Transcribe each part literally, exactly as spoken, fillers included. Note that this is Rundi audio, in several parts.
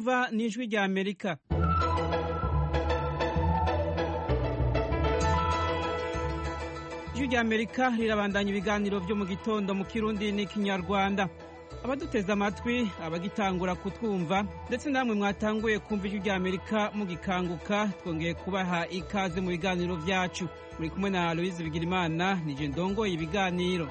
mwumva ni ijwi rya Amerika. Ijwi rya Amerika rirabandanya ibiganiro byo mu gitondo mu Kirundi n'ikinyarwanda. Abaduteze amatwi, abagitangura kutwumva, ndetse namwe mwatanguye kumva ijwi rya Amerika mugikanguka, twongeye kubaha ikaze mu biganiro byacu. Muri kumwe na Aloise Bigirimana, nije ndongoye ibiganiro.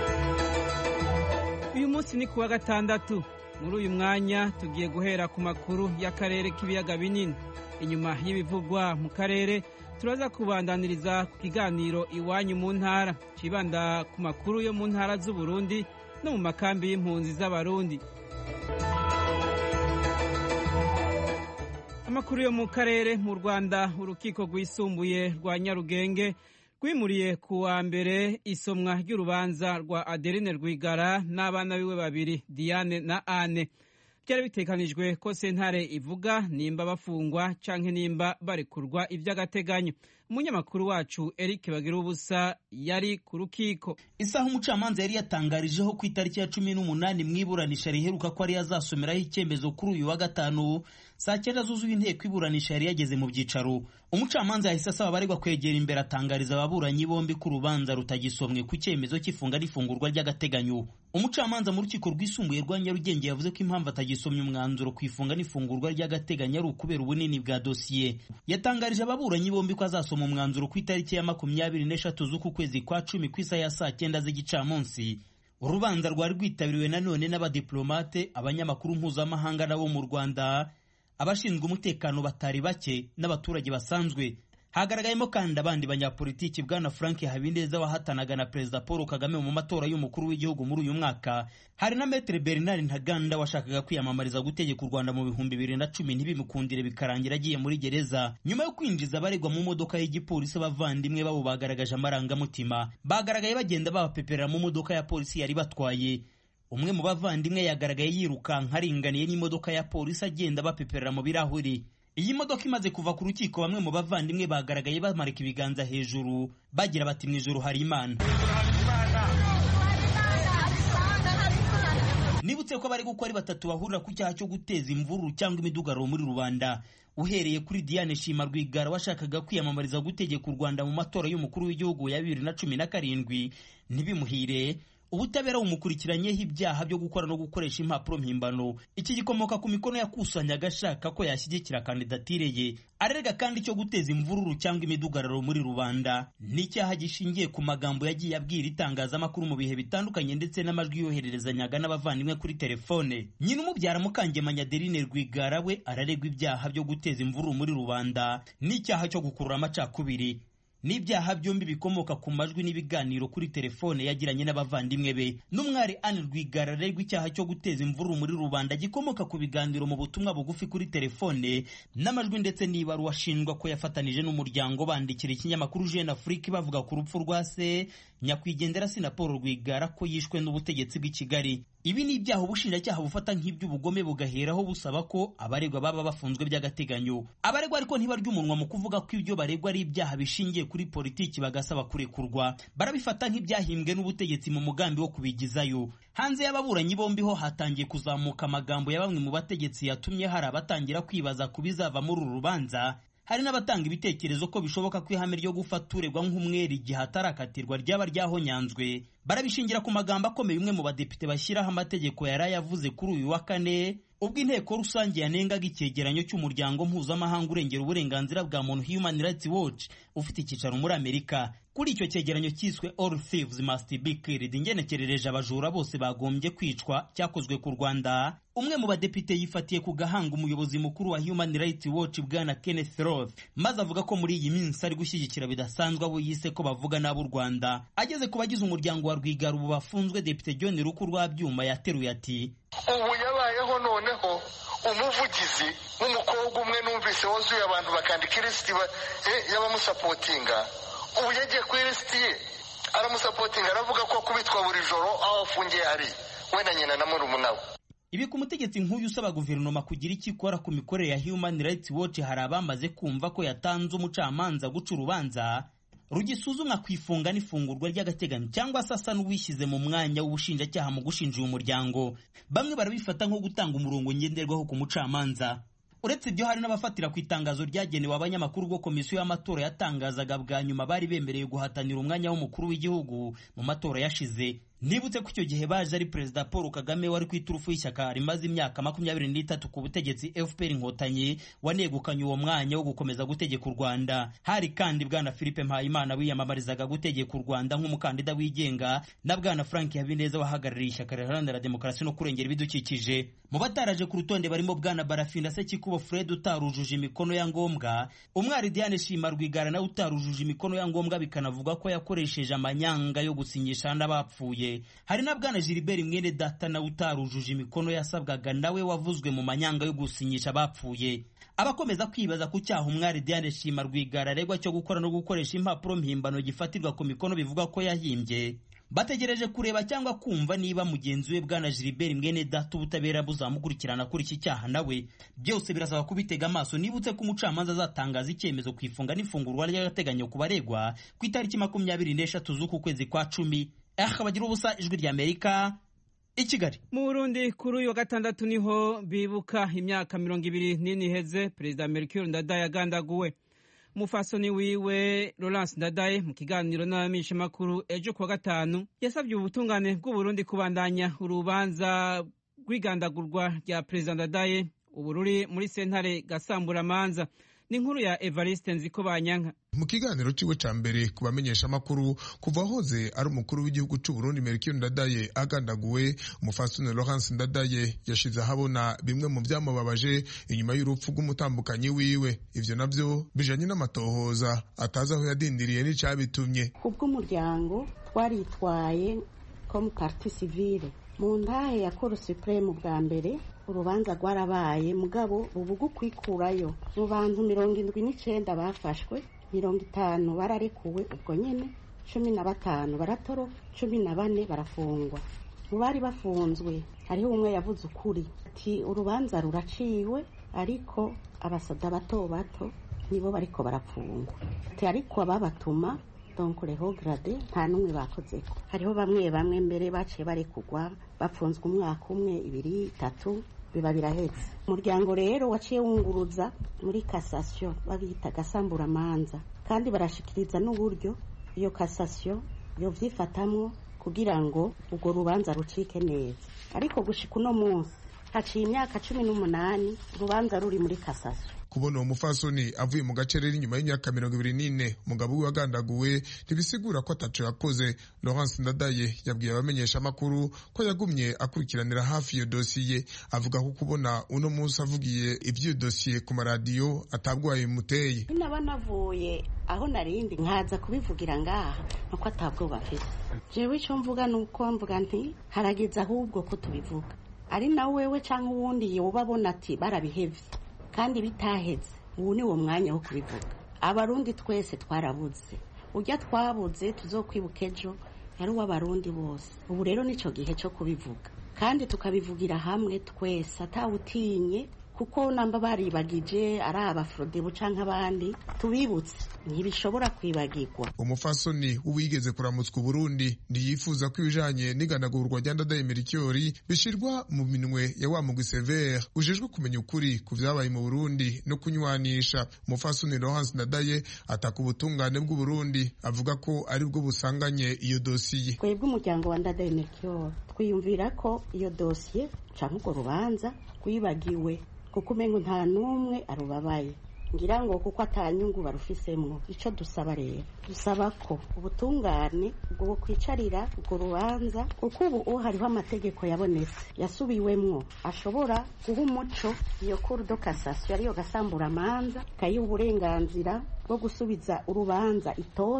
Uyu munsi ni kuwa gatandatu. Muri uyu mwanya tugiye guhera ku makuru y'akarere k'ibiyaga binini. Inyuma y'ibivugwa mu karere, turaza kubandaniriza ku kiganiro iwanyu mu ntara, cibanda ku makuru yo mu ntara z'u Burundi no mu makambi y'impunzi z'abarundi. Amakuru yo mu karere mu Rwanda, urukiko rwisumbuye rwa Nyarugenge rwimuriye ku wa mbere isomwa ry'urubanza rwa Adeline Rwigara n'abana biwe babiri Diane na Anne. Byari bitekanijwe ko sentare ivuga nimba bafungwa canke nimba barekurwa ivy'agateganyo. Umunyamakuru wacu Eric Bagirubusa yari ku rukiko. Isaha umucamanza yari yatangarijeho ku itariki ya cumi n'umunani mwiburanisha riheruka ko ari yazasomeraho icyemezo kuri uyu wa gatanu saa cyenda zuzuye inteko iburanisha yari yageze mu byicaro. Umucamanza yahise asaba abaregwa kwegera imbere atangariza ababuranyi bombi ku rubanza rutagisomwe ku cyemezo cy'ifunga n'ifungurwa ry'agateganyo. Umucamanza mu rukiko rwisumbuye rwa Nyarugenge yavuze ko impamvu atagisomye umwanzuro ku ifunga n'ifungurwa ry'agateganyo ari ukubera ubunini bwa dosiye. Yatangarije ababuranyi bombi ko azasoma umwanzuro ku itariki ya makumyabiri n'eshatu z'uku kwezi kwa cumi ku isaha ya saa cyenda z'igicamunsi. Urubanza rwari rwitabiriwe nanone n'abadiplomate, abanyamakuru mpuzamahanga nabo mu Rwanda, abashinzwe umutekano batari bake n'abaturage basanzwe. Hagaragayemo kandi abandi banyapolitiki, bwana Frank Habineza wahatanaga na Perezida Paul Kagame mu matora y'umukuru w'igihugu muri uyu mwaka. Hari na Maître Bernard Ntaganda washakaga kwiyamamariza gutegeka u Rwanda mu bihumbi bibiri na cumi ntibimukundire bikarangira agiye muri gereza. Nyuma yo kwinjiza abaregwa mu modoka y'igipolisi, abavandimwe babo bagaragaje amarangamutima. Bagaragaye bagenda babapeperera mu modoka ya polisi yari batwaye. Umwe mu bavandimwe yagaragaye yirukanka aringaniye n'imodoka ya polisi agenda bapeperera mu birahuri. Iyi modoka imaze kuva ku rukiko, bamwe mu bavandimwe bagaragaye bamarika ibiganza hejuru bagira bati mu ijuru hari Imana. Nibutse ko bari gukora batatu bahurira ku cyaha cyo guteza imvururu cyangwa imidugararo muri rubanda. Uhereye kuri Diane Shima Rwigara washakaga kwiyamamariza gutegeka u Rwanda mu matora y'umukuru w'igihugu ya bibiri na cumi na karindwi ntibimuhire, ubutabera bumukurikiranyeho ibyaha byo gukora no gukoresha impapuro mpimbano. Iki gikomoka ku mikono yakusanyaga ashaka ko yashyigikira kandidatire ye. Arerega kandi cyo guteza imvururu cyangwa imidugararo muri rubanda. Ni icyaha gishingiye ku magambo yagiye abwira itangazamakuru mu bihe bitandukanye ndetse n'amajwi yohererezanyaga n'abavandimwe kuri telefone. Nyina umubyara Mukangemanyi Adeline Rwigara we araregwa ibyaha byo guteza imvururu muri rubanda n'icyaha cyo gukurura amacakubiri. N'ibyaha byombi bikomoka ku majwi n'ibiganiro kuri telefone yagiranye n'abavandimwe be. N'umwari Anne Rwigara aregwa icyaha cyo guteza imvururu muri rubanda gikomoka ku biganiro mu butumwa bugufi kuri telefone n'amajwi, ndetse n'ibaruwa ashinjwa ko yafatanije n'umuryango bandikira ikinyamakuru Jeune Afrique bavuga ku rupfu rwa se nyakwigendera Paul Rwigara ko yishwe n'ubutegetsi bw'i Kigali. Ibi ni ibyaha ubushinjacyaha bufata nk'iby'ubugome bugaheraho busaba ko abaregwa baba bafunzwe by'agateganyo. Abaregwa ariko ntibarya umunwa mu kuvuga ko ibyo baregwa ari ibyaha bishingiye kuri politiki bagasaba kurekurwa. Barabifata nk'ibyahimbwe n'ubutegetsi mu mugambi wo kubigizayo. Hanze y'ababuranyi bombi ho hatangiye kuzamuka amagambo ya bamwe mu bategetsi yatumye hari abatangira kwibaza ku bizava muri uru rubanza. Hari n'abatanga ibitekerezo ko bishoboka ko ihame ryo gufata uregwa nk'umwere igihe atarakatirwa ryaba ryahonyanzwe. Barabishingira ku magambo akomeye umwe mu badepite bashyiraho amategeko yari yavuze kuri uyu wa kane ubwo inteko rusange yanengaga icyegeranyo cy'umuryango mpuzamahanga urengera uburenganzira bwa muntu Human Rights Watch ufite icyicaro muri Amerika. Kuri icyo cyegeranyo cyiswe All Thieves Must Be Killed, ingenekerereje abajura bose bagombye kwicwa, cyakozwe ku Rwanda. Umwe mu badepite yifatiye ku gahanga umuyobozi mukuru wa Human Rights Watch bwana Kenneth Roth, maze avuga ko muri iyi minsi ari gushyigikira bidasanzwe abo yise ko bavuga n'abo Rwanda. Ageze ku bagize umuryango wa Rwigara ubu bafunzwe, Depite John Ruku Rwabyuma yateruye ati ubu yabayeho noneho umuvugizi w'umukobwa umwe numvise wuzuye abantu bakandika ilisiti y'abamusapotinga. Ubu yagiye ku ilisiti ye aramusapotinga, aravuga ko kubitwa buri joro aho afungiye hari we na nyina na murumuna we. Ibi ku mutegetsi nk'uyu usaba guverinoma kugira icyo ikora ku mikorere ya Human Rights Watch hari abamaze kumva ko yatanze umucamanza guca urubanza rugisuzumwa ku ifunga n'ifungurwa ry'agateganyo cyangwa se asa n'uwishyize mu mwanya w'ubushinjacyaha mu gushinja uyu muryango. Bamwe barabifata nko gutanga umurongo ngenderwaho ku mucamanza. Uretse ibyo, hari n'abafatira ku itangazo ryagenewe abanyamakuru ubwo komisiyo y'amatora yatangazaga bwa nyuma bari bemereye guhatanira umwanya w'umukuru w'igihugu mu matora yashize. Nibutse ko icyo gihe baje ari Perezida Paul Kagame wari ku iturufu y'ishyaka rimaze imyaka makumyabiri n'itatu ku butegetsi F P R Inkotanyi, wanegukanye uwo mwanya wo gukomeza gutegeka u Rwanda. Hari kandi bwana Philippe Mpayimana wiyamamarizaga gutegeka u Rwanda nk'umukandida wigenga, na bwana Frank Habineza wahagarariye ishyaka riharanira demokarasi no kurengera ibidukikije. Mu bataraje ku rutonde barimo bwana Barafinda Sekikubo Fred utarujuje imikono ya ngombwa, umwari Diane Shima Rwigara nawe utarujuje imikono ya ngombwa, bikanavuga ko yakoresheje amanyanga yo gusinyisha n'abapfuye. Hari na bwana Gilbert Mwene Data na utarujuje imikono yasabwaga, nawe wavuzwe mu manyanga yo gusinyisha abapfuye. Abakomeza kwibaza ku cyaha umwari Diane Shima Rwigara aregwa cyo gukora no gukoresha impapuro mpimbano gifatirwa ku mikono bivuga ko yahimbye, bategereje kureba cyangwa kumva niba mugenzi we bwana Gilbert Mwene Data ubutabera buzamukurikirana kuri iki cyaha. Nawe byose birasaba kubitega amaso. Nibutse ko umucamanza azatangaza icyemezo ku ifunga n'ifungurwa ry'agateganyo ku baregwa ku itariki makumyabiri n'eshatu z'uku kwezi kwa cumi. Bagira ubusa, Ijwi ry'Amerika, i Kigali. Mu Burundi kuri uyu wa gatandatu niho bibuka imyaka mirongo ibiri n'ine iheze Perezida Melchior Ndadaye agandaguwe. Umufasoni wiwe Laurence Ndadaye mu kiganiro n'abamenyeshamakuru ejo kuwa gatanu yasabye ubutungane bw'u Burundi kubandanya urubanza rw'igandagurwa rya Perezida Ndadaye ubu ruri muri sentare Gasamburamanza. Ni inkuru ya Evariste Nzikobanyanka. Mu kiganiro ciwe ca mbere ku bamenyesha makuru kuva hoze ari umukuru w'igihugu c'u Burundi Melchior Ndadaye agandaguwe, umufasoni Laurence Ndadaye yashize ahabona bimwe mu vyamubabaje inyuma y'urupfu rw'umutambukanyi wiwe. Ivyo navyo bijanye n'amatohoza atazi aho yadindiriye n'icabitumye. Kubw'umuryango twaritwaye comme partie civile mu ntahe ya Cour Supreme bwa mbere. Urubanza rwarabaye mugabo ubu kwikurayo mu bantu mirongo indwi n'icenda bafashwe, mirongo itanu bararekuwe ubwo nyene, cumi na batanu baratoro, cumi na bane barafungwa. Mu bari bafunzwe hariho umwe yavuze ukuri ati urubanza ruraciwe ariko abasoda bato bato nibo bariko barafungwa, ati ariko ababatuma donc les hauts gradés nta numwe bakozeko. Hariho bamwe bamwe mbere baciye barekugwa bafunzwe umwaka umwe, ibiri, itatu, biba birahetse. Umuryango rero waciye wunguruza muri cassation babita Gasamburamanza, kandi barashikiriza n'uburyo iyo cassation yo vyifatamwo kugira ngo ubwo rubanza rucike neza. Ariko gushika uno munsi haciye imyaka cumi n'umunani urubanza ruri muri cassation. Kubona uwo mufasoni avuye mu gacerera inyuma y'imyaka mirongo ibiri n'ine umugabo we wagandaguwe ntibisigura ko ataco yakoze. Laurence Ndadaye yabwiye abamenyesha amakuru ko yagumye akurikiranira hafi iyo dosiye, avuga ko kubona uno munsi avugiye ivy'iyo dosiye ku maradiyo atabwaye muteye. Naba navuye aho narindi nkaza kubivugira ngaha nuko atabwoba afite. Jewe ico mvuga nuko mvuga nti harageze ahubwo ko tubivuga, ari na wewe canke uwundi yoba abona ati barabihevye kandi bitaheze. Ubu ni wo mwanya wo kubivuga. Abarundi twese twarabuze, urya twabuze tuzokwibuka ejo yari uw'abarundi bose. Ubu rero nico gihe cyo kubivuga kandi tukabivugira hamwe twese atawutinye, kuko namba baribagije ari abafrodebu canke abandi tubibutse ntibishobora kwibagirwa. Umufasoni uwigeze kuramutswa Burundi ndiyifuza ko ibijanye n'iganagurwa rya Ndadaye Melchior bishirwa mu minwe ya wa mugwi Sévère ujejwe kumenya ukuri ku vyabaye mu Burundi no kunywanisha. Umufasoni Laurence Ndadaye ataka ubutungane bw'u Burundi, avuga ko ari bwo busanganye iyo dosiye. Twebwe umuryango wa Ndadaye Melchior twiyumvira ko iyo dosiye canke urwo rubanza kwibagiwe, kuko umengo nta numwe arubabaye, ngira ngo kuko atanyungu barufisemwo. Ico dusaba rero, dusaba ko ubutungane bwo kwicarira urwo rubanza, kuko ubu hariho amategeko yabonetse yasubiwemwo ashobora guha umuco iyo Cour de Cassation ariyo Gasamburamanza kayiha uburenganzira bwo gusubiza urubanza itoto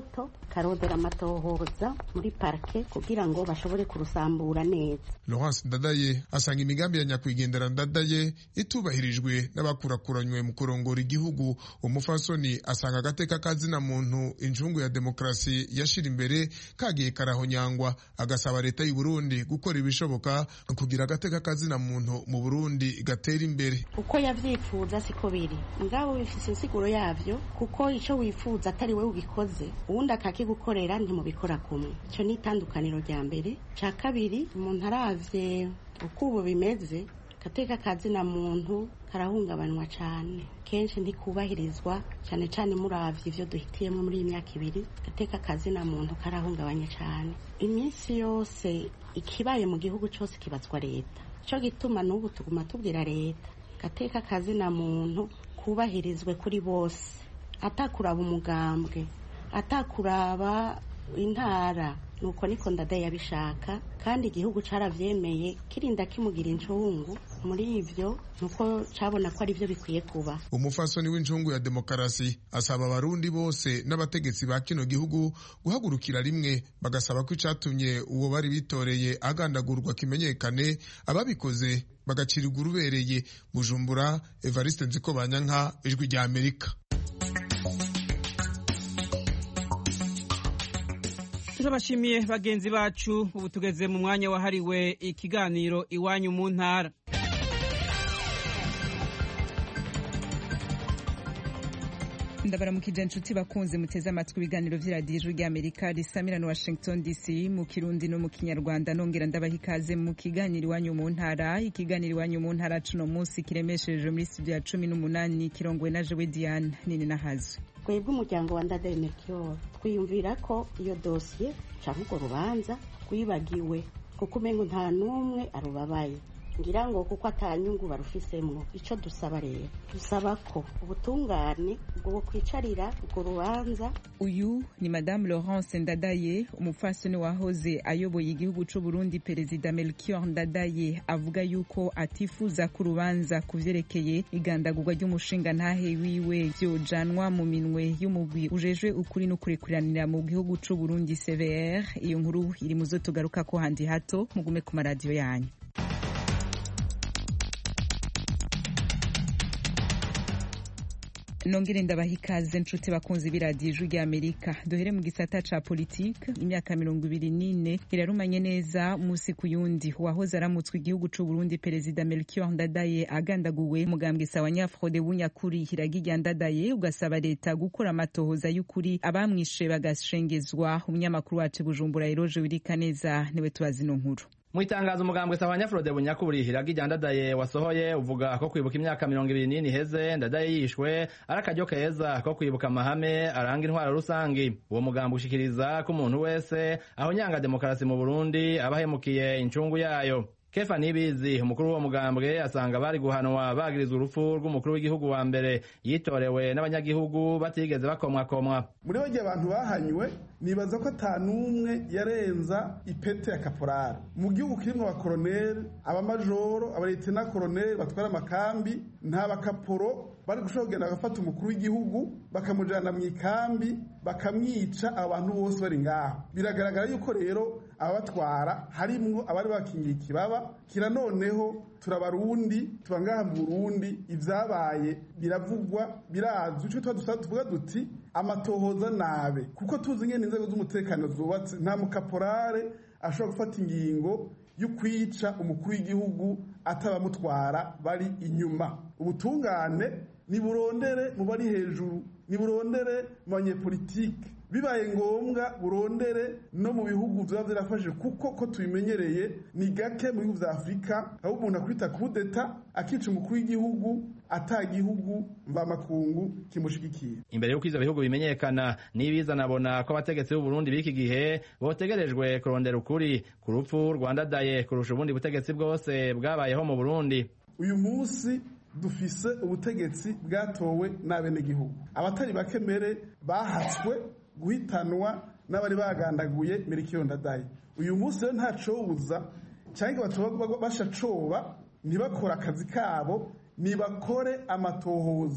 akarondera amatohoza muri parke kugira ngo bashobore kurusambura neza. Laurence Ndadaye asanga imigambi ya nyakwigendera Ndadaye itubahirijwe n'abakurakuranywe mu kurongora igihugu. Umufasoni asanga agateka kazina muntu injungu ya demokrasi yashira imbere kagiye karahonyangwa, agasaba leta y'u Burundi gukora ibishoboka kugira agateka kazina muntu mu Burundi gatera imbere. Uko yavyifuza siko biri, ngabo bifise insiguro yavyo, kuko ico wifuza atari we ugikoze uwundi akakigukorera ntimubikora kumwe. Ico ni itandukaniro rya mbere. Ca kabiri, umuntu aravye uko ubu bimeze, agateka kazina muntu karahungabanywa cane, kenshi ntikubahirizwa, cane cane muravye ivyo duhitiyemo muri iyi myaka ibiri. Agateka kazina muntu karahungabanye cane, iminsi yose ikibaye mu gihugu cose kibazwa leta. Ico gituma n'ubu tuguma tubwira leta agateka kazina muntu kubahirizwe kuri bose, atakuraba umugambwe, atakuraba intara. Nuko niko Ndadaye yabishaka, kandi igihugu caravyemeye kirinda kimugira incungu. Muri ivyo nuko cabona ko ari byo bikwiye kuba. Umufasoni w'injungu ya demokarasi asaba abarundi bose n'abategetsi ba kino gihugu guhagurukira rimwe bagasaba ko icatumye uwo bari bitoreye agandagurwa kimenyekane, ababikoze bagacirirwa urubereye. Bujumbura, Evariste Nzikobanyanka, Ijwi rya Amerika. Turabashimiye bagenzi bacu. Ubu tugeze mu mwanya wahariwe ikiganiro Iwanyu mu Ntara. Ndabaramukije inshuti bakunze muteze amatwi ibiganiro vy'iradiyo Ijwi rya Amerika risamira na Washington D C mu Kirundi no mu Kinyarwanda. Nongera ndabaha ikaze mu kiganiro Iwanyu mu Ntara. Ikiganiro Iwanyu mu Ntara cuno munsi kiremesheje muri studio ya cumi n'umunani kirongwe na Jewe Diane nini nahazo. Twebwe umuryango wa Ndadaye Melchior twiyumvira ko iyo dosiye canke urwo rubanza twibagiwe, kuko umengo nta n'umwe arubabaye, ngira ngo kuko atanyungu barufisemwo. Ico dusaba rero, dusaba ko ubutungane bwo kwicarira urwo rubanza. Uyu ni Madame Laurence Ndadaye, umufasoni wahoze ayoboye igihugu c'u Burundi. Perezida Melchior Ndadaye avuga yuko atifuza ku rubanza kuvyerekeye igandagurwa ry'umushinga ntahe wiwe vyojanwa mu minwe y'umugwi ujejwe ukuri no kurekuranira mu gihugu c'u Burundi C V R. Iyo nkuru iri muzo tugaruka ko handi hato, mugume ku maradiyo yanyu. Nongere ndabaha ikaze nshuti bakunzi b'iradiyo Ijwi rya Amerika. Duhere mu gisata ca politike. Imyaka mirongo ibiri n'ine irarumanye neza musi ku yundi wahoze aramutswe igihugu c'u Burundi Perezida Melchior Ndadaye agandaguwe. Mugambwe sawa Nyafrode Bunyakuri Hiragiye Ndadaye ugasaba leta gukora amatohoza y'ukuri abamwishe bagashengezwa. Umunyamakuru wacu Bujumbura Eroje Wirikaneza niwe tubazi no nkuru. Mu itangazo umugambwe sawa Nyafrode Bunyakuri Hiragiye Ndadaye wasohoye uvuga ko kwibuka imyaka mirongo ibiri n'ine iheze Ndadaye yishwe arakaryo keza ko kwibuka amahame aranga intwaro rusangi. Uwo mugambwe ushikiriza ko umuntu wese aho nyanga demokarasi mu Burundi abahemukiye incungu yayo. Kefa Nibizi umukuru w'uwo mugambwe asanga bari guhanwa bagirizwa urupfu rw'umukuru w'igihugu wa mbere yitorewe n'abanyagihugu batigeze bakomwa komwa. Muri bagiye abantu bahanywe nibaza ko atanumwe yarenza ipete ya kaporari. Mu gihugu kirimwo abakoroneri, abamajoro, abaletena koroneri batwara amakambi, nta bakaporo bari gushobora kugenda bagafata umukuru w'igihugu bakamujana mu ikambi bakamwica abantu bose bari ngaho. Biragaragara yuko rero ababatwara harimwo abari bakingiye ikibaba. Kira noneho turabarundi tubangaha mu Burundi, ivyabaye biravugwa birazwi. Ico twadusaba tuvuga duti amatohoza nabe, kuko tuzi ngene inzego z'umutekano zubatse. Nta mukaporare ashobora gufata ingingo yo kwica umukuru w'igihugu atabamutwara bari inyuma. Ubutungane niburondere mu bari hejuru, niburondere mu banyepolitike, bibaye ngombwa burondere no mu bihugu vya vyarafashe, kuko ko tubimenyereye ni gake mu bihugu vya Afrika aho umuntu akwita kudeta akica umukuru w'igihugu ata gihugu mva makungu kimushigikiye. Imbere y'uko ivyo bihugu bimenyekana nibiza nabona ko abategetsi b'u Burundi b'iki gihe botegerejwe kurondera ukuri ku rupfu rwa Ndadaye kurusha ubundi butegetsi bwose bwabayeho mu Burundi. Uyu munsi dufise ubutegetsi bwatowe n'abenegihugu, abatari bakemere bahatswe guhitanwa n'abari bagandaguye Melchior Ndadaye. Uyu munsi rero ntacobuza cyangwa batoba bashacoba ntibakora akazi kabo, nibakore amatohoza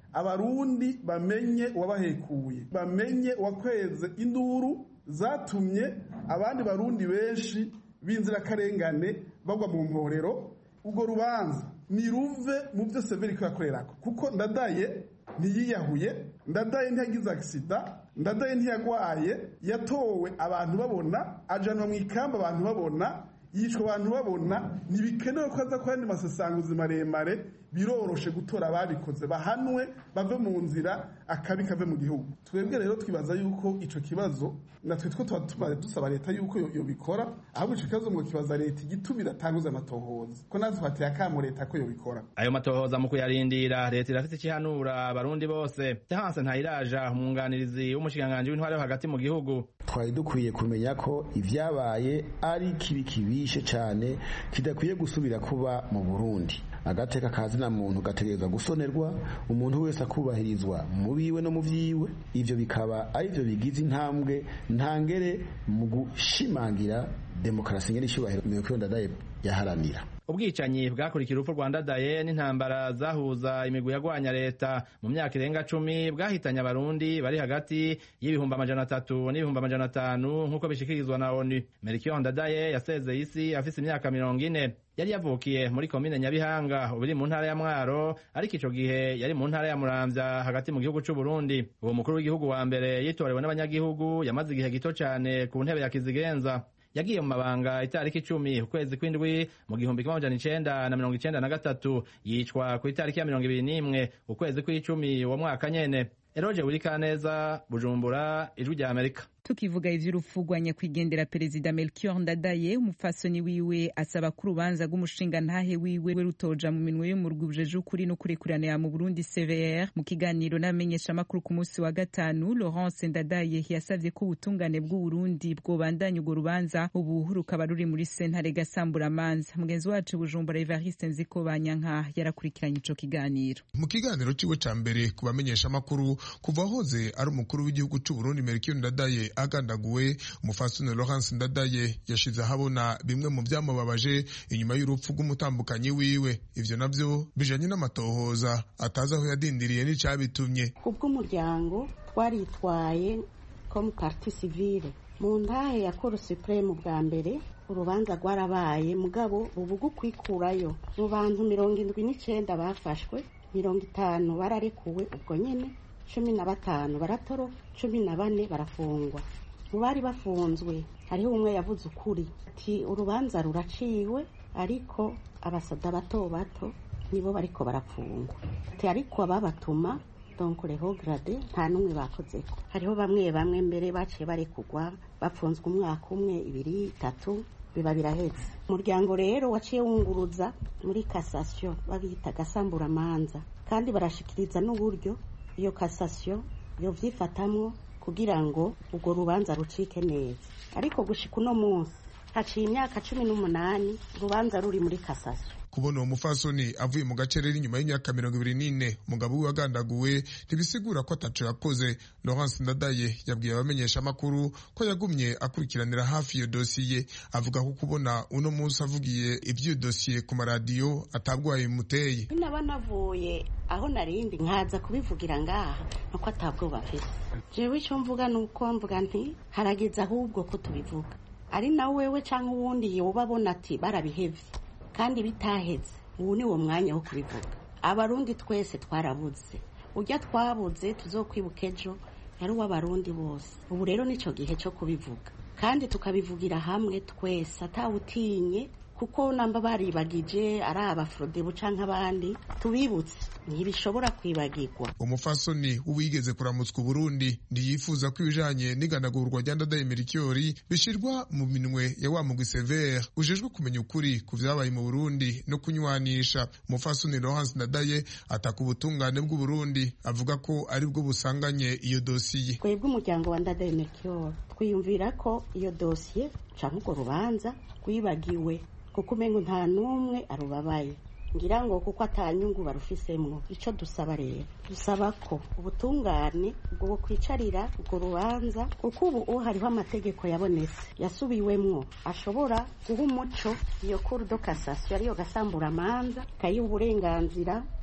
abarundi bamenye uwabahekuye, bamenye uwakweze induru zatumye abandi barundi benshi b'inzirakarengane bagwa mu mporero. Ubwo rubanza niruve mu byo Severi ko yakorerako, kuko Ndadaye ntiyiyahuye, Ndadaye ntiyagize agisida, Ndadaye ntiyagwaye, yatowe abantu babona, ajanwa mu ikamba abantu babona, yishwe abantu babona. Ntibikenewe ko aza kwandi masasanguzi maremare, biroroshe gutora ababikoze bahanwe bave mu nzira, akabi kave mu gihugu. Twebwe rero twibaza yuko ico kibazo natwe two tuba dusaba leta yuko yo bikora, ahubwo ico kibazo ngo kibaza leta igitumira tanguza amatohoza, ko natwe twateye akamo leta ko yo bikora. Ayo matohoza mu kuyarindira leta irafite ikihanura abarundi bose. Tehanse Ntayiraja, umwunganirizi w'umushikiranganji w'intwaro yo hagati mu gihugu: twari dukwiye kumenya ko ivyabaye ari kibi kibishe cane kidakwiye gusubira kuba mu Burundi. Agateka kazina muntu gategerezwa gusonerwa, umuntu wese akubahirizwa mu biwe no mu vyiwe. Ivyo bikaba ari byo bigize intambwe ntangere mu gushimangira demokarasi ngene ishubahiro Melchior Ndadaye yaharanira. Ubwicanyi bwakurikira urupfu rwa Ndadaye n'intambara zahuza imigwi yagwanya leta mu myaka irenga cumi bwahitanye abarundi bari hagati y'ibihumbi amajana atatu n'ibihumbi amajana atanu nk'uko bishikirizwa na ONU. Melchior Ndadaye yasezeye isi afise imyaka mirongo ine. Yari yavukiye muri komine Nyabihanga ubiri mu ntara ya Mwaro, ariko ico gihe yari mu ntara ya Muramvya hagati mu gihugu c'u Burundi. Uwo mukuru w'igihugu wa mbere yitorewe n'abanyagihugu yamaze igihe gito cane ku ntebe ya Kizigenza. Yagiye mu mabanga itariki icumi ukwezi kw'indwi mu gihumbi kimwe amajana icenda na mirongo icenda na gatatu, yicwa ku itariki ya mirongo ibiri n'imwe ukwezi kw'icumi uwo mwaka nyene. Eroje Burikaneza, Bujumbura, Ijwi rya Amerika. Tukivuga ivy'urupfu rwa nyakwigendera Perezida Melchior Ndadaye, umufasoni wiwe asaba ko urubanza rw'umushinga ntahe wiwe rutoja mu minwe y'umurwi ujeje ukuri no kurekuranira mu Burundi C V R. Mu kiganiro n'amenyesha makuru ku munsi wa gatanu, Laurence Ndadaye yasavye ko ubutungane bw'u Burundi bwobandanya urwo rubanza, ubu rukaba ruri muri sentare Gasamburamanza. Mugenzi wacu Bujumbura Evariste Nzikobanyanka yarakurikiranye ico kiganiro. Mu kiganiro ciwe ca mbere ku bamenyesha makuru kuva hoze ari umukuru w'igihugu c'u Burundi Melchior Ndadaye agandaguwe, umufasoni Laurence Ndadaye yashize ahabona bimwe mu vyamubabaje inyuma y'urupfu rw'umutambukanyi wiwe. Ivyo navyo bijanye n'amatohoza atazi aho yadindiriye n'icabitumye. Ubw'umuryango twaritwaye comme partie civile mu ntahe ya Cour Supreme bwa mbere, urubanza rwarabaye mugabo ubu kwikurayo. Mu bantu mirongo indwi n'icenda bafashwe, mirongo itanu bararekuwe ubwo nyene, cumi na batanu baratoro, cumi na bane barafungwa. Mu bari bafunzwe hariho umwe yavuze ukuri ati urubanza ruraciwe, ariko abasada bato bato nibo bariko barafungwa. Ati ariko ababatuma donc les hauts gradés nta numwe bakozeko. Hariho bamwe bamwe mbere baciye barekugwa bafunzwe umwaka umwe, ibiri, itatu, biba biraheze. Umuryango rero waciye wunguruza muri cassation babita Gasamburamanza, kandi barashikiriza n'uburyo iyo cassation yo vyifatamwo kugira ngo urwo rubanza rucike neza. Ariko gushika uno munsi haciye imyaka cumi n'umunani urubanza ruri muri cassation. Kubona uwo mufasoni avuye mu gacerera inyuma y'imyaka mirongo ibiri n'ine umugabo we wagandaguwe ntibisigura ko ataco yakoze. Laurence Ndadaye yabwiye abamenyesha makuru ko yagumye akurikiranira hafi iyo dosiye, avuga ko kubona uno munsi avugiye ivyo dosiye ku maradiyo atabwaye muteye. Naba navuye aho narindi nkaza kubivugira ngaha nuko atabwoba afise. Jewe ico mvuga nuko mvuga nti harageze ahubwo ko tubivuga, ari na wewe canke uwundi yobabona ati barabihevye kandi bitaheze. Ubu ni wo mwanya wo kubivuga. Abarundi twese twarabuze, urya twabuze tuzokwibuka ejo yari uw'abarundi bose. Ubu rero nico gihe cyo kubivuga, kandi tukabivugira hamwe twese atawutinye, kuko namba baribagije ari abafrodebu canke abandi tubibutse ntibishobora kwibagirwa. Umufasoni uwigeze kuramutswa Burundi ndiyifuza ko ibijanye n'iganagurwa rya Ndadaye Melchior bishirwa mu minwe ya wa mugwi C V R ujejwe kumenya ukuri ku vyabaye mu Burundi no kunywanisha. Umufasoni Laurence Ndadaye ataka ubutungane bw'u Burundi, avuga ko ari bwo busanganye iyo dosiye. Twebwe umuryango wa Ndadaye Melchior twiyumvira ko iyo dosiye canke urwo rubanza rwibagiwe, kuko umengo nta numwe arubabaye, ngira ngo kuko atanyungu barufisemwo. Ico dusaba rero, dusaba ko ubutungane bwo kwicarira urwo rubanza, kuko ubu hariho amategeko yabonetse yasubiwemwo ashobora guha umuco iyo Cour de Cassation ariyo Gasamburamanza kayiha uburenganzira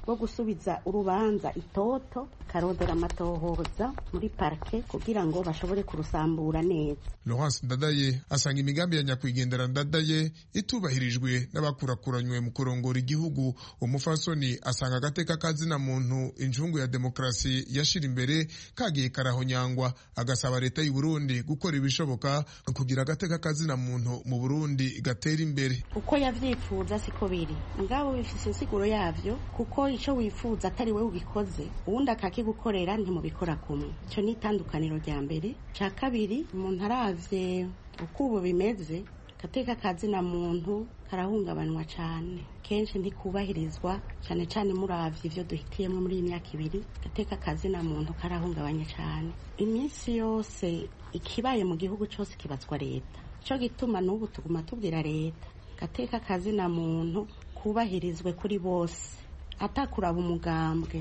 bwo gusubiza urubanza itoto karondera amatohoza muri parke kugira ngo bashobore kurusambura neza. Laurence Ndadaye asanga imigambi ya nyakwigendera Ndadaye itubahirijwe n'abakurakuranywe mu kurongora igihugu. Umufasoni asanga agateka kazina muntu injungu ya demokrasi yashira imbere kagiye karahonyangwa, agasaba leta y'u Burundi gukora ibishoboka kugira agateka kazina muntu mu Burundi gatera imbere. Uko yavyifuza siko biri, ngabo bifise insiguro yavyo, kuko ico wifuza atari we ubikoze uwundi akakigukorera ntimubikora kumwe. Ico ni itandukaniro rya mbere. Ca kabiri, umuntu aravye uko ubu bimeze, agateka kazina muntu karahungabanywa cyane, kenshi ntikubahirizwa, cyane cyane muravye ivyo duhitiyemo muri iyi myaka ibiri. Agateka kazina muntu karahungabanye cyane, iminsi yose ikibaye mu gihugu cyose kibazwa leta. Ico gituma n'ubu tuguma tubwira leta agateka kazina muntu kubahirizwe kuri bose, atakuraba umugambwe,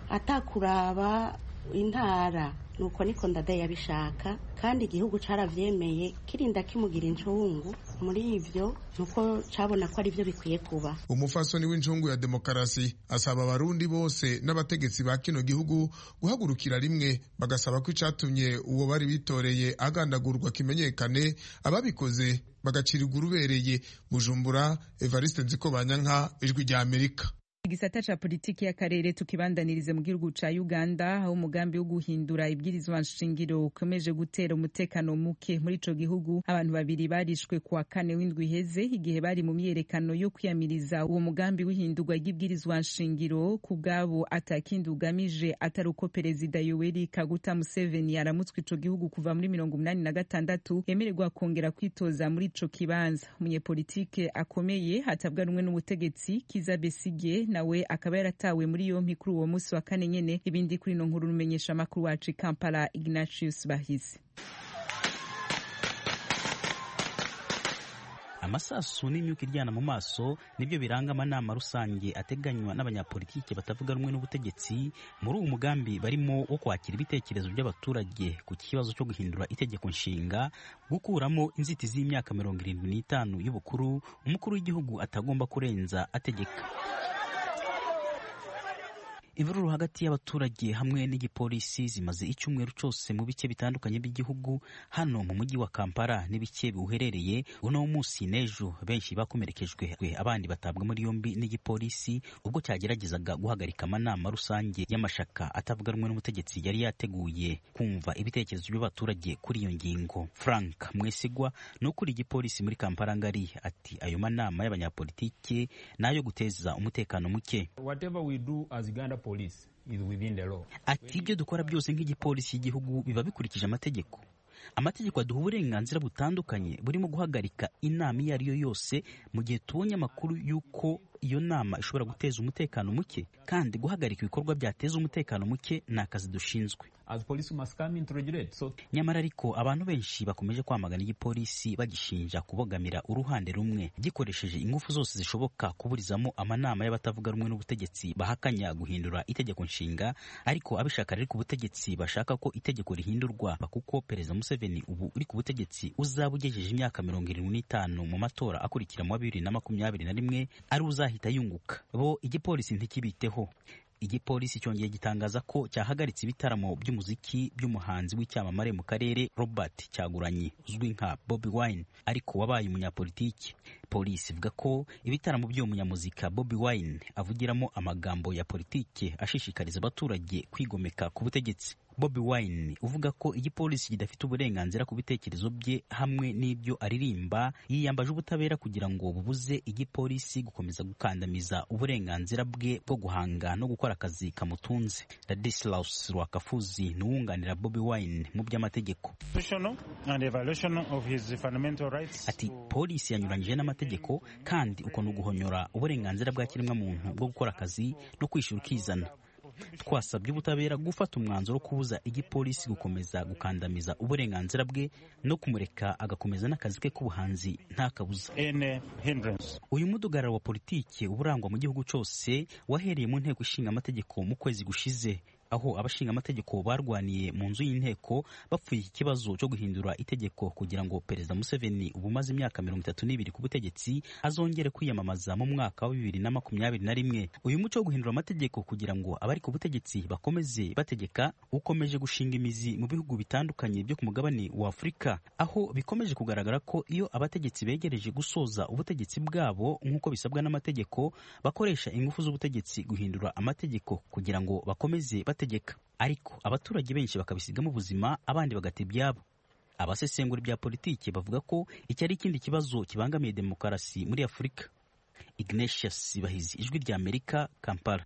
atakuraba intara. Nuko niko Ndadaye yabishaka, kandi igihugu caravyemeye kirinda kimugira incungu. Muri ivyo nuko cabona ko ari byo bikwiye kuba. Umufasoni w'injungu ya demokarasi asaba abarundi bose n'abategetsi ba kino gihugu guhagurukira rimwe bagasaba ko icatumye uwo bari bitoreye agandagurwa kimenyekane, ababikoze bagacirirwa urubereye. Bujumbura, Evariste Nzikobanyanka, Ijwi rya Amerika. Igisata cha politiki y'akarere tukibandanirize mu gihugu ca Uganda, aho umugambi wo guhindura ibwirizwa nshingiro ukomeje gutera umutekano muke muri ico gihugu. Abantu babiri barishwe kuwa kane w'indwi iheze igihe bari mu myerekano yo kwiyamiriza uwo mugambi w'ihindurwa ry'ibwirizwa nshingiro. Ku bwabo atakindi ugamije atari uko Perezida Yoweri Kaguta Museveni aramutswe ico gihugu kuva muri mirongo umunani na gatandatu yemererwa kongera kwitoza muri ico kibanza. Umunyepolitike akomeye hatabwa rumwe n'ubutegetsi Kizza Besigye nawe akaba yaratawe muri yompi kuri uwo munsi wa kane nyene. Ibindi kuri no nkuru rumenyesha makuru wacu Kampala, Ignatius Bahizi. Amasasu n'imyuka iryana mu maso nibyo biranga amanama rusange ateganywa n'abanyapolitike batavuga rumwe n'ubutegetsi muri uwo mugambi barimo wo kwakira ibitekerezo by'abaturage ku kibazo cyo guhindura itegeko nshinga, gukuramo inzitizi y'imyaka mirongo irindwi n'itanu y'ubukuru umukuru w'igihugu atagomba kurenza ategeka. Imvururu hagati y'abaturage hamwe n'igipolisi zimaze icyumweru cyose mu bice bitandukanye by'igihugu. Hano mu mujyi wa Kampala n'ibice biwuherereye uno munsi n'ejo benshi bakomerekejwe, abandi batabwa muri yombi n'igipolisi ubwo cyageragezaga guhagarika amanama rusange y'amashaka atavuga rumwe n'ubutegetsi yari yateguye kumva ibitekerezo by'abaturage kuri iyo ngingo. Frank Mwesigwa no kuri igipolisi muri Kampala ngari ati ayo manama y'abanyapolitike nayo guteza umutekano muke. Whatever we do as Uganda police is within the law. Ati ibyo dukora byose nk'igipolisi y'igihugu biba bikurikije amategeko. Amategeko aduha uburenganzira butandukanye burimo guhagarika inama iyo ari yo yose mu gihe tubonye amakuru y'uko iyo nama ishobora guteza umutekano muke, kandi guhagarika ibikorwa byateza umutekano muke ni akazi dushinzwe. As police must come into regulate. So nyamara ariko abantu benshi bakomeje kwamagana igipolisi bagishinja kubogamira uruhande rumwe, gikoresheje ingufu zose zishoboka kuburizamo amanama y'abatavuga rumwe n'ubutegetsi bahakanya guhindura itegeko nshinga, ariko abishaka riri ku butegetsi bashaka ko itegeko rihindurwa kuko Perezida Museveni ubu uri ku butegetsi uzaba ugejeje imyaka mirongo irindwi n'itanu mu matora akurikira mu bibiri na makumyabiri na rimwe ari uzahita yunguka. Bo igipolisi ntikibiteho. Igipolisi cyongeye gitangaza ko cyahagaritse ibitaramo by'umuziki by'umuhanzi w'icyamamare mu karere Robert Kyagulanyi uzwi nka Bobi Wine ariko wabaye umunyapolitiki. Polisi ivuga ko ibitaramo by'uwo munyamuzika Bobi Wine avugiramo amagambo ya politike ashishikariza abaturage kwigomeka ku butegetsi. Bobi Wine uvuga ko igipolisi kidafite uburenganzira ku bitekerezo bye hamwe n'ibyo aririmba, yiyambaje ubutabera kugira ngo bubuze igipolisi gukomeza gukandamiza uburenganzira bwe bwo guhanga no gukora akazi kamutunze. Ladislaus Rwakafuzi nuwunganira Bobi Wine mu by'amategeko ati polisi yanyuranyije n'amategeko kandi uko ni uguhonyora uburenganzira bwa kiremwa muntu bwo gukora akazi no kwishura ukizana. Twasabye ubutabera gufata umwanzuro wo kubuza igipolisi gukomeza gukandamiza uburenganzira bwe no kumureka agakomeza n'akazi ke k'ubuhanzi nta kabuza. Uyu mudugararo wa politiki uburangwa mu gihugu cyose wahereye mu nteko ishinga amategeko mu kwezi gushize. aho abashinga amategeko barwaniye mu nzu y'inteko bapfuye iki kibazo cyo guhindura itegeko kugira ngo Perezida Museveni ubu umaze imyaka mirongo itatu n'ibiri ku butegetsi azongere kwiyamamaza mu mwaka wa bibiri na makumyabiri na rimwe. Uyu muco wo guhindura amategeko kugira ngo abari ku butegetsi bakomeze bategeka ukomeje gushinga imizi mu bihugu bitandukanye byo ku mugabane wa Afurika, aho bikomeje kugaragara ko iyo abategetsi begereje gusoza ubutegetsi bwabo nk'uko bisabwa n'amategeko bakoresha ingufu z'ubutegetsi guhindura amategeko kugira ngo bakomeze bategeka, ariko abaturage benshi bakabisigamo ubuzima abandi bagata ibyabo. Abasesengura bya politiki bavuga ko iki ari ikindi kibazo kibangamiye demokarasi muri Afurika. Ignatius Bahizi, Ijwi rya Amerika, Kampala.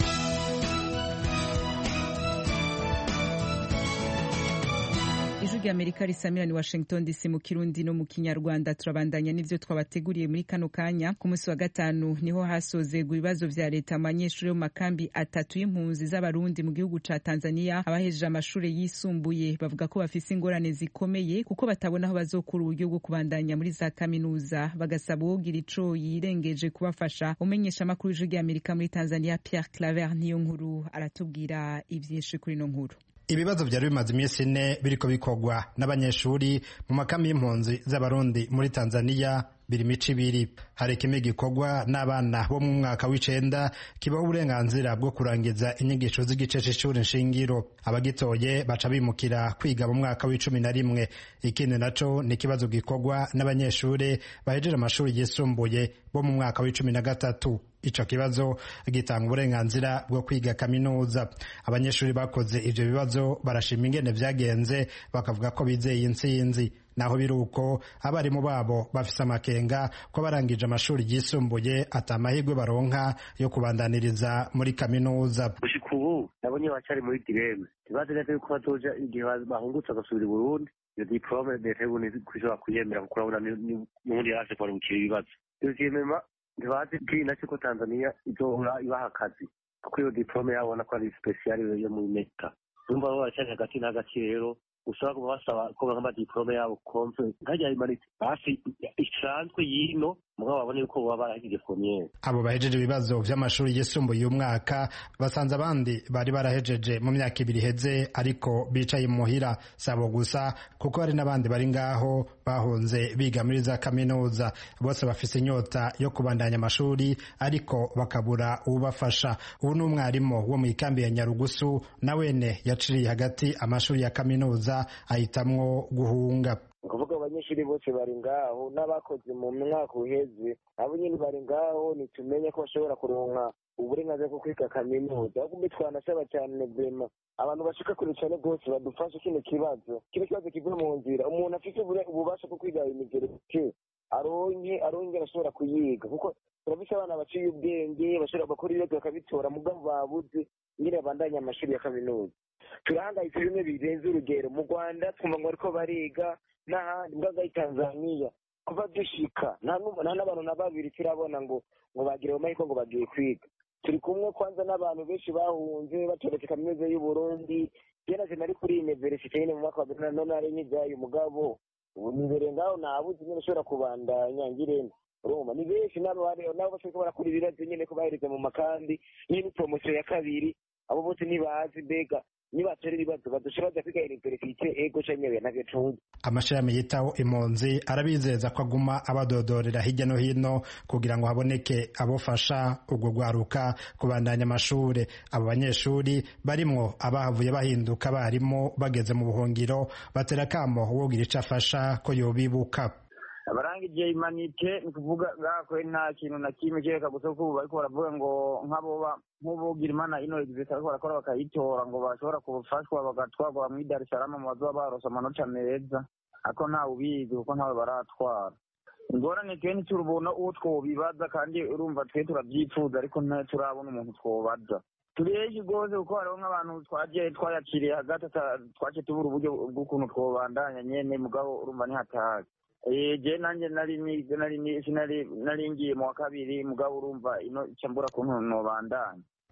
Ijwi rya Amerika risamira ni Washington D C mu Kirundi no mu Kinyarwanda. Turabandanya n'ivyo twabateguriye muri kano kanya. Ku munsi wa gatanu niho hasozegwa ibibazo vya leta amanyeshuri mu makambi atatu y'impunzi z'abarundi mu gihugu ca Tanzania. Abahejeje amashuri yisumbuye bavuga ko bafise ingorane zikomeye kuko batabona aho bazokura uburyo bwo kubandanya muri za kaminuza, bagasaba uwogira ico yirengeje kubafasha. Umenyesha amakuru y'Ijwi rya Amerika muri Tanzania Pierre Claver niyo nkuru aratubwira ivyinshi kuri no nkuru. Ibibazo byari bimaze iminsi ine biriko bikorwa n'abanyeshuri mu makambi y'impunzi z'abarundi muri Tanzania biri mici ibiri. Hari kimwe gikorwa n'abana bo mu mwaka w'icenda kibaho uburenganzira bwo kurangiza inyigisho z'igice c'ishuri nshingiro. Abagitoye baca bimukira kwiga mu mwaka w'icumi na rimwe. Ikindi naco ni ikibazo gikorwa n'abanyeshuri bahejeje amashuri yisumbuye bo mu mwaka w'icumi na gatatu. Ico kibazo gitanga uburenganzira bwo kwiga kaminuza. Abanyeshuri bakoze ivyo bibazo barashima ingene vyagenze, bakavuga ko bizeye intsinzi. Naho biruko abarimu babo bafise amakenga ko barangije amashuri yisumbuye atamahirwe baronka yo kubandaniriza muri kaminuza. Gushika ubu nabonye bacari muri dilemme, ntibazi neza yuko bazoja igihe bahungutse bagasubira i Burundi, iyo diplome leta y'Uburundi kwishobora kuyemera kuko urabona n'ubundi yaje kubarungikira ibibazo. Iyo diplome ntibazi bwina ko Tanzania izohora ibaha akazi kuko iyo diplome yabona ko ari special yo mu meta. Urumva bo bacari hagati na hagati rero ushobora kuba basaba ko bagamba diplome yabo komfe nkajya imanitse hafi isanzwe yino mugabo babone yuko baba barahejeje premiere. Abo bahejeje ibibazo vy'amashuri yisumbuye uyu mwaka basanze abandi bari barahejeje mu myaka ibiri heze ariko bicaye muhira. Sabo gusa kuko hari n'abandi bari ngaho bahunze biga muri za kaminuza, bose bafise inyota yo kubandanya amashuri ariko bakabura ubafasha. Ubu ni umwarimu wo mu ikambi ya Nyarugusu nawene yaciriye hagati amashuri ya kaminuza ahitamwo guhunga. Ukuvuga abanyeshuri bose bari ngaho n'abakoze mu mwaka uheze abo nyine bari ngaho nitumenye ko bashobora kuronka uburenganzira bwo kwiga kaminuza. Ahubwo twanasaba cyane brema abantu bashika kure cyane rwose badufashe kino kibazo kino kibazo kivuye mu nzira. Umuntu afite ububasha bwo kwiga imigereke aronke aronke arashobora kuyiga kuko turabise abana baciye ubwenge bashobora bakora ibibazo bakabitora mugabo babuze nyine abandanya amashuri ya kaminuza. Turahangayitse bimwe birenze urugero. Mu Rwanda twumva ngo ariko bariga n'ahandi mbwaga Tanzania kuva dushika nta n'abantu na babiri turabona ngo ngo bagire amahirwe ngo bagiye kwiga. Turi kumwe kwanza n'abantu benshi bahunze batoretse kaminuza y'u Burundi. Jenaje nari kuri university nyine mu mwaka wa bibiri na none ari n'ibyayo mugabo ubu nibere ngaho nabuze nyine ushobora kubandanya ngirene. Roma ni benshi nabo bari nabo bashobora bakora ibibazo nyine ko bahereza mu makambi nyine promotion ya kabiri. Abo bose nibazi mbega nibatera ibibazo badushobora kwiga university ego canyewe navyo tuzi. Amashami yitaho impunzi arabizeza ko aguma abadodorera hirya no hino kugira ngo haboneke abofasha ubwo gwaruka kubandanya amashure. Abo banyeshuri barimwo abahavuye bahinduka barimo bageze mu buhungiro batera kamo wogira ico afasha ko yobibuka. Abarangije imanite ni kuvuga gakwe nta kintu na kimwe kereka gusa ko bariko baravuga ngo nk'abo nk'ubugira imana ino exercise ariko barakora bakayitora ngo bashobora kubafashwa bagatwarwa mu Dar es Salaam mu bazo barosa amanota meza ako nta ubizi kuko ntawe baratwara. Ingorane twe ni turubona uwo twobibaza kandi urumva twe turavyifuza ariko nta turabona umuntu twobaza. Tureje goze kuko hariho nk'abantu twagiye twayakiriye hagati twace tubura uburyo bw'ukuntu twobandanya nyene mugabo urumva ni hatari. Eh je nanje nari ni nari ni sinari nari ngiye mu kabiri mugabo urumva ino cyambura kuntu no bandanye.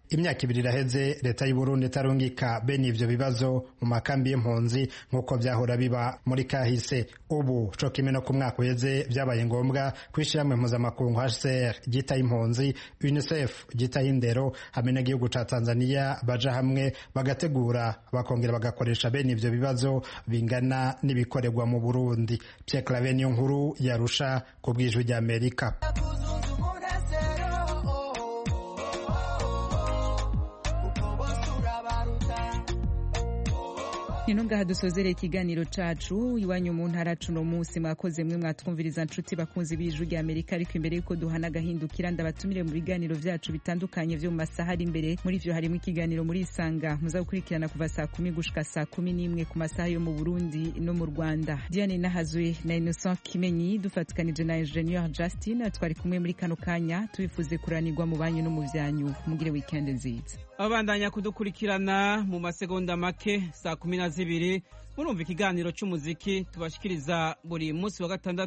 imyaka ibiri iraheze leta y'u Burundi itarungika bene ivyo bibazo mu makambi y'impunzi nk'uko vyahora biba muri kahise. Ubu co kimwe no ku mwaka uheze vyabaye ngombwa kw'ishirahamwe mpuzamakungu H C R ryitaye impunzi, UNICEF ryitaye indero hamwe n'igihugu ca Tanzania baja hamwe bagategura bakongera bagakoresha bene ivyo bibazo bingana n'ibikorerwa mu Burundi. Pierre Claver niyo nkuru yarusha ku bw'ijwi rya Amerika. Nino ngaha dusozereye ikiganiro cacu iwanyu mu ntara cuno munsi mwakoze mwe mwatwumviriza nshuti bakunzi b'ijwi rya Amerika. Ariko imbere yuko duhana agahindukira ndabatumire mu biganiro vyacu bitandukanye vyo mu masaha ari imbere. Muri vyo harimo ikiganiro muri Isanga muza gukurikirana kuva saa kumi gushika saa kumi n'imwe ku masaha yo mu Burundi no mu Rwanda. Diane Nahazwe na Innocent Kimenyi dufatikanije na Engineer Justin twari kumwe muri kano kanya tubifuze kuranirwa mu banyu no mu vyanyu. Mugire weekend nziza. Abandanya kudukurikirana mu masegonda make saa kumi na zibiri murumva ikiganiro c'umuziki tubashikiriza buri munsi wa gatandatu.